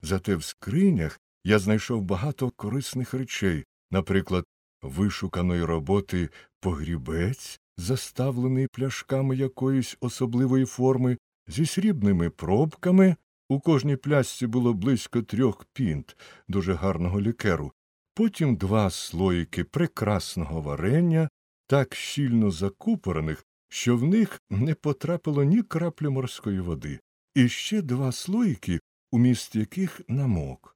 Зате в скринях я знайшов багато корисних речей, наприклад, вишуканої роботи погрібець, заставлений пляшками якоїсь особливої форми, зі срібними пробками. У кожній пляшці було близько 3 пінт дуже гарного лікеру. Потім 2 слоїки прекрасного варення, так щільно закупорених, що в них не потрапило ні краплі морської води, і ще 2 слоїки, уміст яких намок.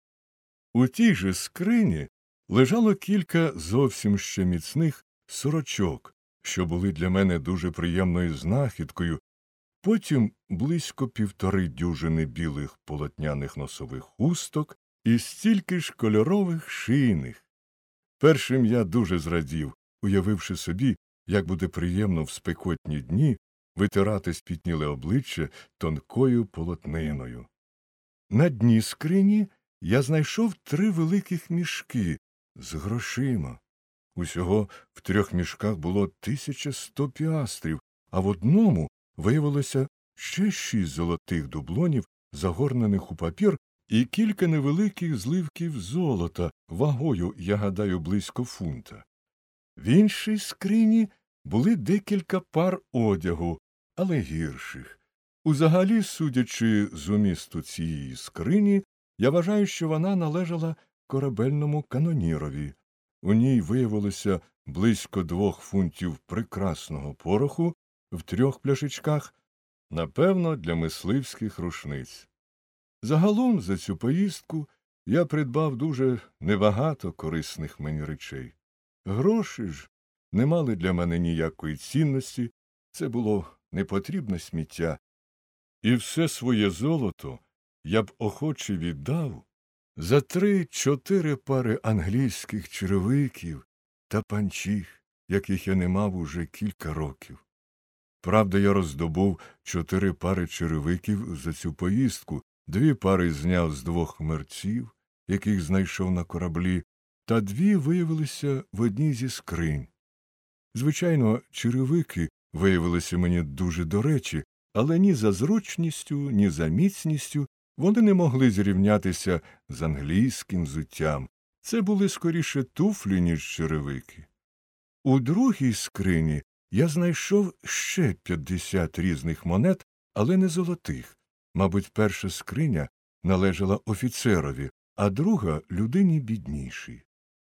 У тій же скрині лежало кілька зовсім ще міцних сорочок, що були для мене дуже приємною знахідкою, потім близько 1,5 дюжини білих полотняних носових хусток і стільки ж кольорових шийних. Першим я дуже зрадів, уявивши собі, як буде приємно в спекотні дні витирати спітніле обличчя тонкою полотниною. На дні скрині я знайшов 3 великих мішки з грошима. Усього в 3 мішках було 1100 піастрів, а в одному виявилося ще 6 золотих дублонів, загорнених у папір, і кілька невеликих зливків золота, вагою, я гадаю, близько фунта. В іншій скрині були декілька пар одягу, але гірших. Узагалі, судячи з умісту цієї скрині, я вважаю, що вона належала корабельному канонірові. У ній виявилося близько 2 фунтів прекрасного пороху в 3 пляшечках, напевно, для мисливських рушниць. Загалом за цю поїздку я придбав дуже небагато корисних мені речей. Гроші ж не мали для мене ніякої цінності, це було непотрібне сміття. І все своє золото я б охоче віддав за 3-4 пари англійських черевиків та панчіх, яких я не мав уже кілька років. Правда, я роздобув 4 пари черевиків за цю поїздку, 2 пари зняв з 2 мерців, яких знайшов на кораблі, та 2 виявилися в одній зі скринь. Звичайно, черевики виявилися мені дуже до речі, але ні за зручністю, ні за міцністю вони не могли зрівнятися з англійським взуттям. Це були скоріше туфлі, ніж черевики. У другій скрині я знайшов ще 50 різних монет, але не золотих. Мабуть, перша скриня належала офіцерові, а друга – людині біднішій.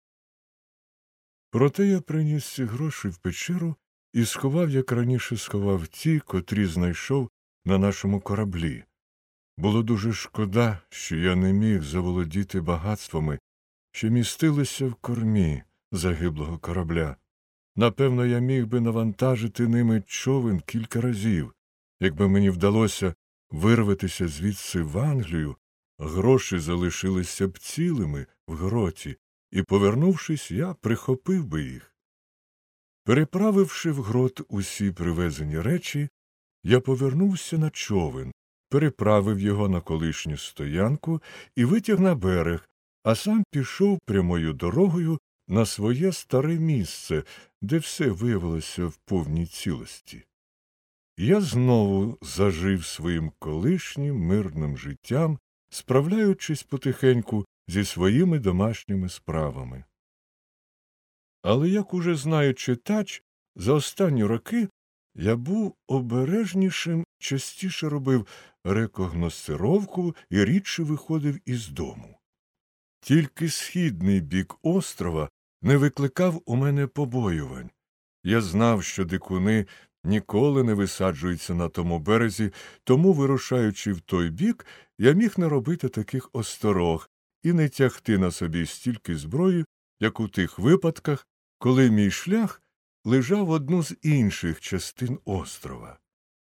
Проте я приніс ці гроші в печеру і сховав, як раніше сховав ті, котрі знайшов на нашому кораблі. Було дуже шкода, що я не міг заволодіти багатствами, що містилися в кормі загиблого корабля. Напевно, я міг би навантажити ними човен кілька разів. Якби мені вдалося вирватися звідси в Англію, гроші залишилися б цілими в гроті, і, повернувшись, я прихопив би їх. Переправивши в грот усі привезені речі, я повернувся на човен, переправив його на колишню стоянку і витяг на берег, а сам пішов прямою дорогою на своє старе місце, де все виявилося в повній цілості. Я знову зажив своїм колишнім мирним життям, справляючись потихеньку зі своїми домашніми справами. Але, як уже знає читач, за останні роки я був обережнішим, частіше робив рекогносцировку і рідше виходив із дому. Тільки східний бік острова не викликав у мене побоювань. Я знав, що дикуни ніколи не висаджуються на тому березі, тому, вирушаючи в той бік, я міг не робити таких осторог і не тягти на собі стільки зброї, як у тих випадках, коли мій шлях лежав в одну з інших частин острова.